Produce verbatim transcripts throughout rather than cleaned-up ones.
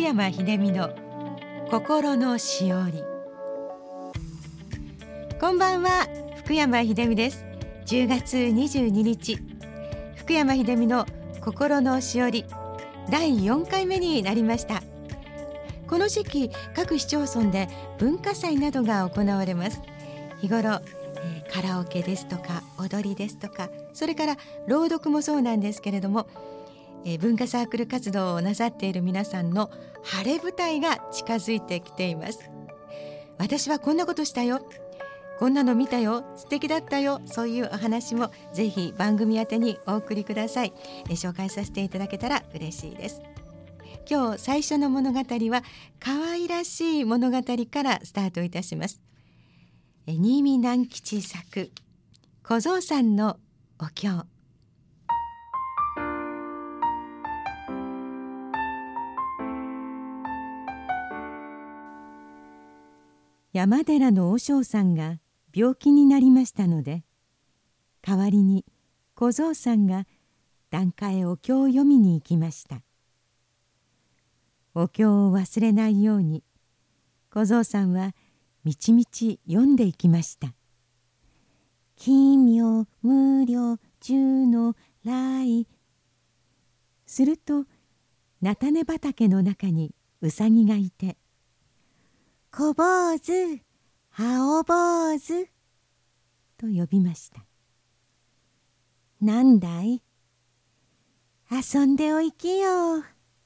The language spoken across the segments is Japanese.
山秀美の心のしおり。こんばんは、福山秀美です。じゅうがつにじゅうににち、福山秀美の心のしおりだいよんかいめになりました。この時期、各市町村で文化祭などが行われます。日頃、えー、カラオケですとか踊りですとか、それから朗読もそうなんですけれども、えー、文化サークル活動をなさっている皆さんの晴れ舞台が近づいてきています。私はこんなことしたよ、こんなの見たよ、素敵だったよ、そういうお話もぜひ番組宛てにお送りください。えー、紹介させていただけたら嬉しいです。今日最初の物語は可愛らしい物語からスタートいたします。新見南吉作、小僧さんのお経。山寺の和尚さんが病気になりましたので、代わりに小僧さんが檀家へお経を読みに行きました。お経を忘れないように、小僧さんはみちみち読んでいきました。奇妙無量寿の来。すると菜種畑の中にうさぎがいて、小坊主、青坊主と呼びました。なんだい、遊んでおいきよ。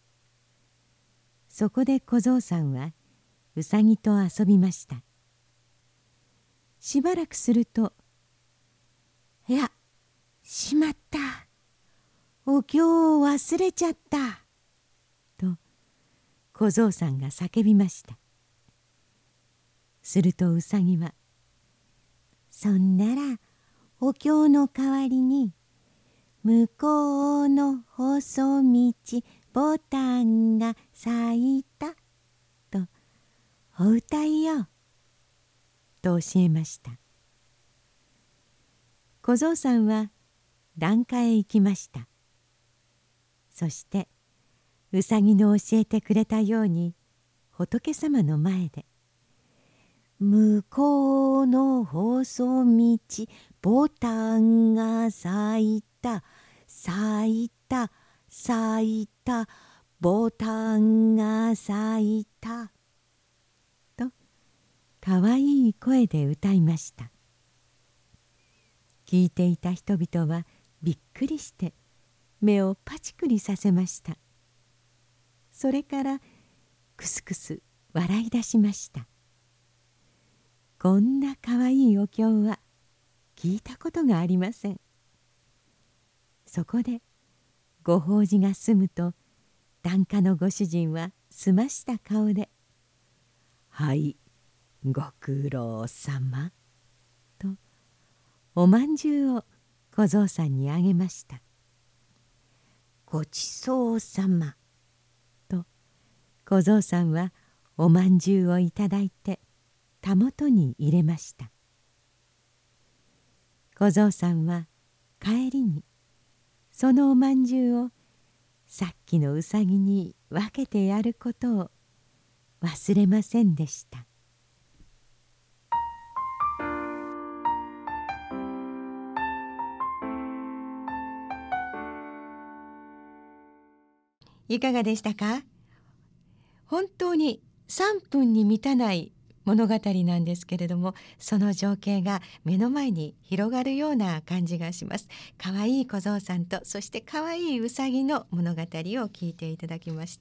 そこで小僧さんはうさぎと遊びました。しばらくすると、いや、しまった、お経を忘れちゃった、と小僧さんが叫びました。するとうさぎは、そんならお経の代わりに、向こうの細道ボタンが咲いたとお歌いよ、と教えました。小僧さんは檀家へ行きました。そしてうさぎの教えてくれたように、仏様の前で、向こうの細道ボタンが咲いた、咲いた、咲いた、ボタンが咲いた、とかわいい声で歌いました。聞いていた人々はびっくりして目をパチクリさせました。それからクスクス笑い出しました。こんなかわいいお経は聞いたことがありません。そこでご法事が済むと、檀家のご主人はすました顔で、はい、ご苦労様、とおまんじゅうを小僧さんにあげました。ごちそうさま、と小僧さんはおまんじゅうをいただいてたもとに入れました。小僧さんは帰りにそのおまんじゅうをさっきのうさぎに分けてやることを忘れませんでした。いかがでしたか？本当にさんぷんに満たない物語なんですけれども、その情景が目の前に広がるような感じがします。かわいい小僧さんと、そしてかわいいうさぎの物語を聞いていただきました。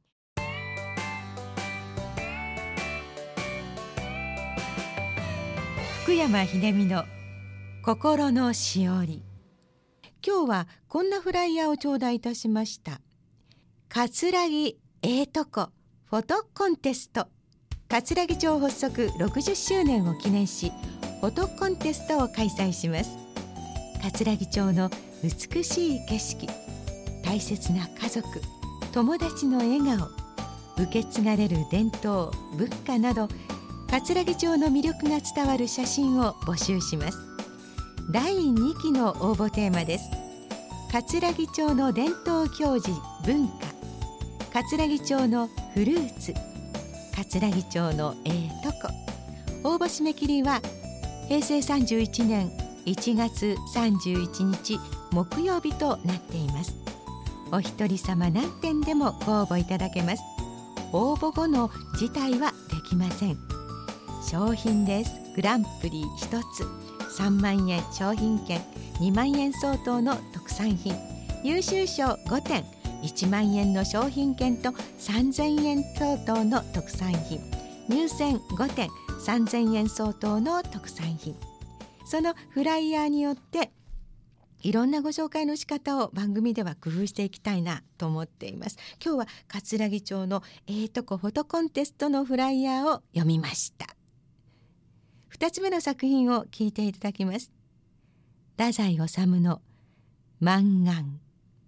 福山秀美の心のしおり。今日はこんなフライヤーを頂戴いたしました。葛城ええとこフォトコンテスト。葛城町発足ろくじゅっしゅうねんを記念し、フォトコンテストを開催します。葛城町の美しい景色、大切な家族、友達の笑顔、受け継がれる伝統文化など、葛城町の魅力が伝わる写真を募集します。だいにきの応募テーマです。葛城町の伝統行事文化、葛城町のフルーツ葛城町のええとこ。応募締め切りはへいせいさんじゅういちねんいちがつさんじゅういちにち木曜日となっています。お一人様何点でもご応募いただけます。応募後の辞退はできません。賞品です。グランプリひとつ、さんまんえん商品券、にまんえん相当の特産品、優秀賞ごてん、いちまんえんの商品券とさんぜんえん相当の特産品、入選ごてん、さんぜんえん相当の特産品。そのフライヤーによっていろんなご紹介の仕方を番組では工夫していきたいなと思っています。今日は葛城町のええとこフォトコンテストのフライヤーを読みました。二つ目の作品を聞いていただきます。太宰治の満願。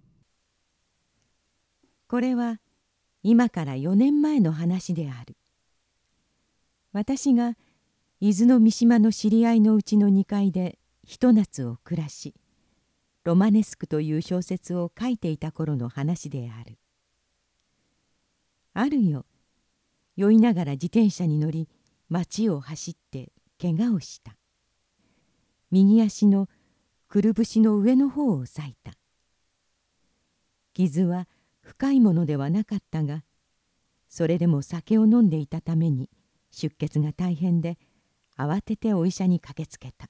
これは今からよねんまえの話である。私が伊豆の三島の知り合いのうちのにかいでひと夏を暮らし、ロマネスクという小説を書いていた頃の話である。ある夜、酔いながら自転車に乗り街を走って怪我をした。右足のくるぶしの上の方を裂いた。傷は深いものではなかったが、それでも酒を飲んでいたために出血が大変で、慌ててお医者に駆けつけた。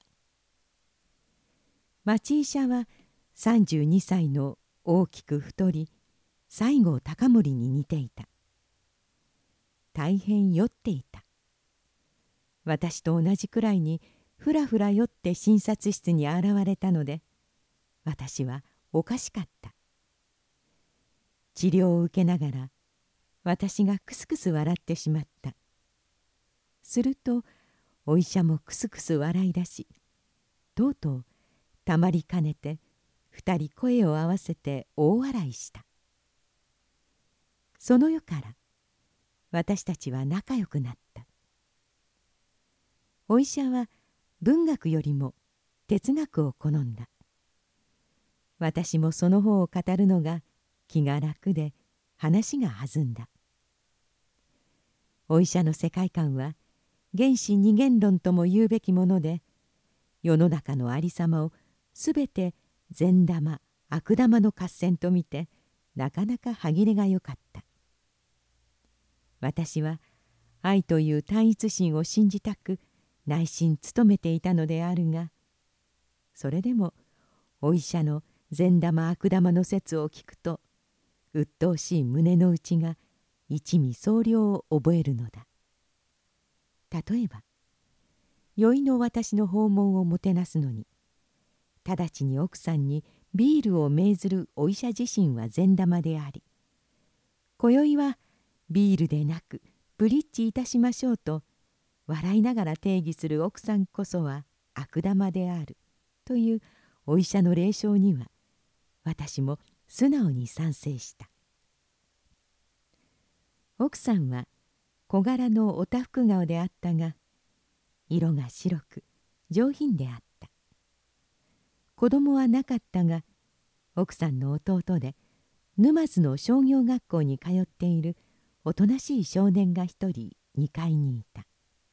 町医者はさんじゅうにさいの大きく太り、西郷隆盛に似ていた。大変酔っていた。私と同じくらいにふらふら酔って診察室に現れたので、私はおかしかった。治療を受けながら私がクスクス笑ってしまった。するとお医者もクスクス笑い出し、とうとうたまりかねて二人声を合わせて大笑いした。その夜から私たちは仲良くなった。お医者は文学よりも哲学を好んだ。私もその方を語るのが気が楽で話が弾んだ。お医者の世界観は原始二元論とも言うべきもので、世の中のありさまをすべて善玉悪玉の合戦と見て、なかなか歯切れがよかった。私は愛という単一心を信じたく内心努めていたのであるが、それでもお医者の善玉悪玉の説を聞くと、鬱陶しい胸の内が一味相両を覚えるのだ。例えば酔いの私の訪問をもてなすのに、直ちに奥さんにビールを命ずるお医者自身は善玉であり、今宵はビールでなくブリッジいたしましょうと笑いながら定義する奥さんこそは悪玉であるというお医者の霊障には、私も素直に賛成した。奥さんは小柄のおたふく顔であったが、色が白く上品であった。子供はなかったが、奥さんの弟で沼津の商業学校に通っているおとなしい少年が一人にかいにいた。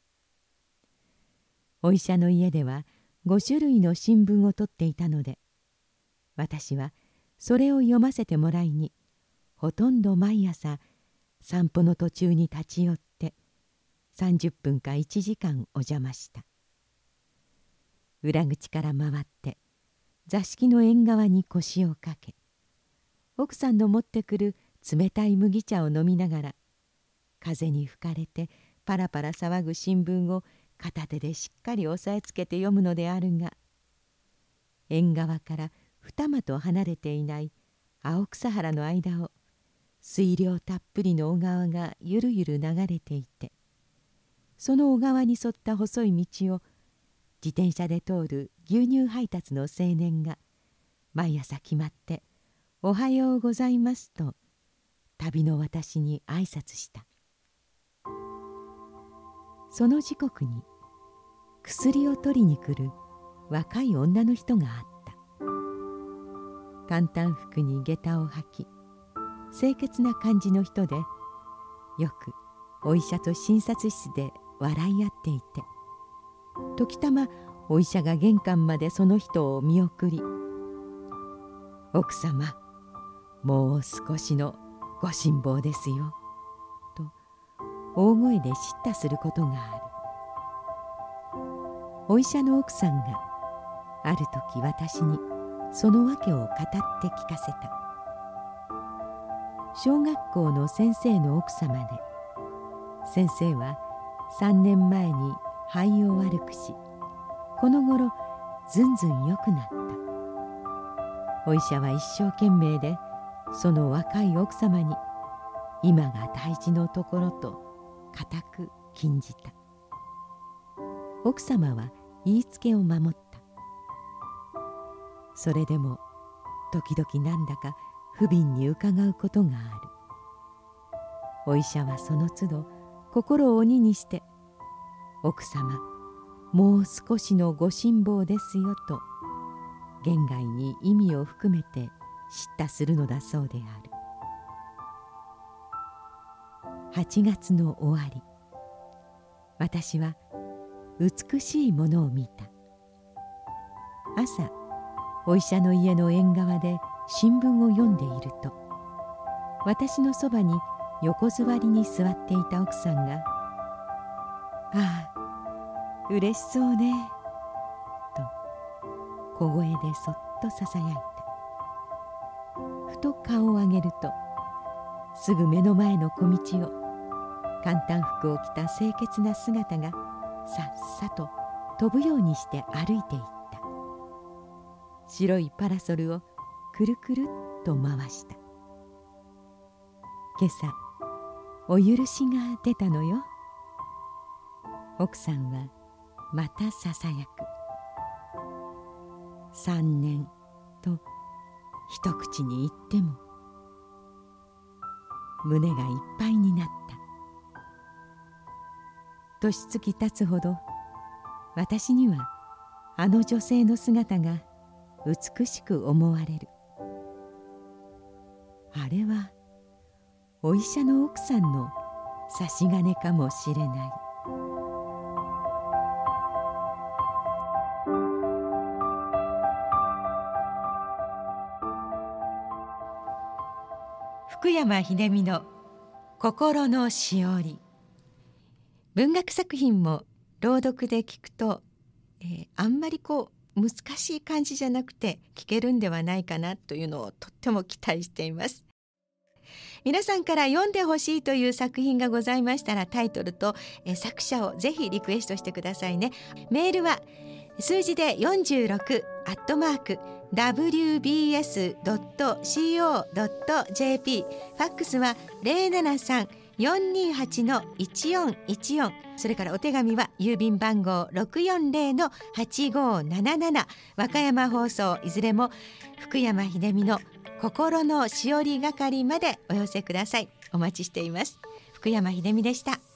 お医者の家ではごしゅるいの新聞を取っていたので、私はそれを読ませてもらいに、ほとんど毎朝散歩の途中に立ち寄ってさんじゅっぷんかいちじかんお邪魔した。裏口から回って座敷の縁側に腰をかけ、奥さんの持ってくる冷たい麦茶を飲みながら、風に吹かれてパラパラ騒ぐ新聞を片手でしっかり押さえつけて読むのであるが、縁側から二間離れていない青草原の間を水量たっぷりの小川がゆるゆる流れていて、その小川に沿った細い道を自転車で通る牛乳配達の青年が毎朝決まって「おはようございます」と旅の私に挨拶した。その時刻に薬を取りに来る若い女の人があった。簡単服に下駄を履き、清潔な感じの人で、 よくお医者と診察室で笑い合っていて、時たまお医者が玄関までその人を見送り、奥様、もう少しのご辛抱ですよ、と大声で叱咤することがある。お医者の奥さんがある時私にその訳を語って聞かせた。小学校の先生の奥様で、先生はさんねんまえに肺を悪くし、この頃ずんずん良くなった。お医者は一生懸命でその若い奥様に今が大事のところと固く禁じた。奥様は言いつけを守った。それでも時々なんだか不憫に伺うことがある。お医者はその都度心を鬼にして、奥様、もう少しのご辛抱ですよと言外に意味を含めて叱咤するのだそうである。はちがつの終わり、私は美しいものを見た。朝、お医者の家の縁側で新聞を読んでいると、私のそばに横座りに座っていた奥さんが「ああ、嬉しそうね」と小声でそっとささやいた。ふと顔を上げると、すぐ目の前の小道を簡単服を着た清潔な姿がさっさと飛ぶようにして歩いていった。白いパラソルをくるくるっと回した。今朝お許しが出たのよ。奥さんはまたささやく。三年と一口に言っても胸がいっぱいになった。年月経つほど私にはあの女性の姿が美しく思われる。あれはお医者の奥さんの差し金かもしれない。福山秀美の心のしおり。文学作品も朗読で聞くと、えー、あんまりこう難しい感じじゃなくて聞けるんではないかなというのをとっても期待しています。皆さんから読んでほしいという作品がございましたら、タイトルとえ作者をぜひリクエストしてくださいね。メールは数字でよんじゅうろくアットマーク ダブリュービーエスドットコードットジェーピー、 ファックスは ゼロななさん よんにはち いちよんいちよん、 それからお手紙は郵便番号 ろくよんゼロ はちごなななな、 和歌山放送、いずれも福山秀美の心のしおり係までお寄せください。お待ちしています。福山秀美でした。